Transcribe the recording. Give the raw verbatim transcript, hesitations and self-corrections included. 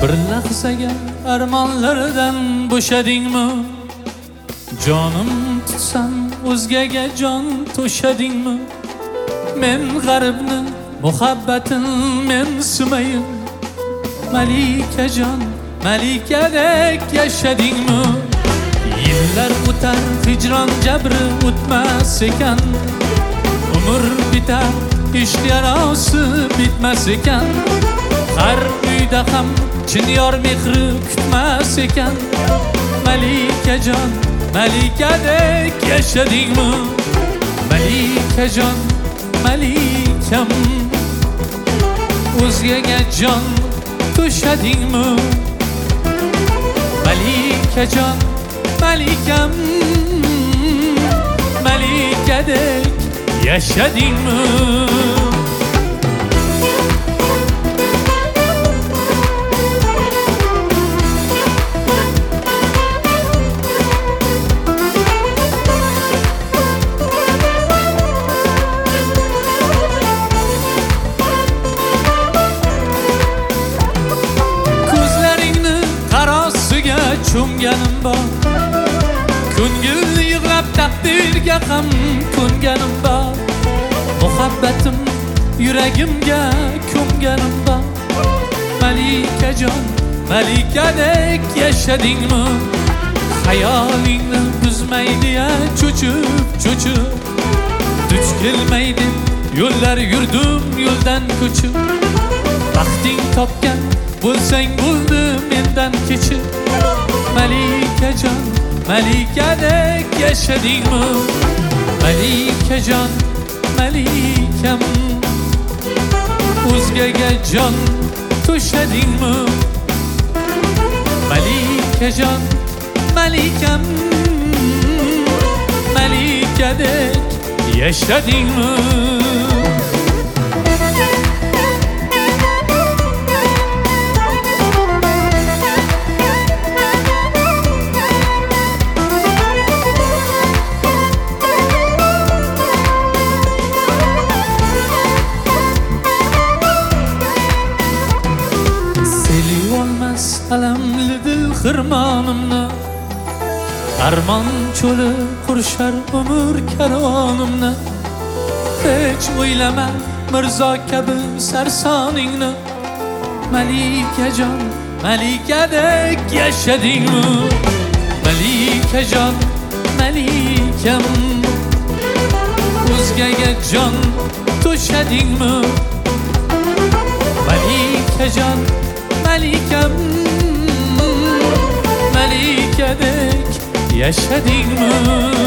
Bir lahzaga armonlardan bo'shadingmi? Jonim tutsam o'zgaga jon to'shadingmi? Men g'aribni muhabbatin men sumayin. Malikajon, malikadek yashadingmi? Yillar o'tar, hijron jabri o'tmas ekan. Umr bitar, ishq yarosi bitmas ekan. Har uyda ham chin yor mehri kutmas ekan. Malikajon, malikadek yashadingmi? Malikajon, malikam, o'zgaga jon to'shadingmi? Malikajon, malikam, malikadek yashadingmi? Cho'mganim bor, ko'ngil yig'lab taqdirga ham ko'nganim bor. Muhabbatim yuragimga ko'mganim bor. Malikajon, malikadek yashadingmi? Xayolingni buzmaydi-ya cho'chib, cho'chib. Duch kelmaydi yo'llar yurdim, yo'ldan ko'chib. Baxting topgan bo'lsang bo'ldi mendan kechib. Malikajon, malikadek yashadingmi? Malikajon, malikam, o'zgaga jon to'shadingmi? Malikajon, malikam, malikadek yashadingmi? Alamli dil xirmonimni, armon cho'li qurshar umr karvonimni. Hech o'ylama mirzo kabi sarsoningni. Malikajon, malikadek yashadingmi? Malikajon, malikam, o'zgaga jon to'shadingmi? Malikajon, malikam, malikadek yashadingmi?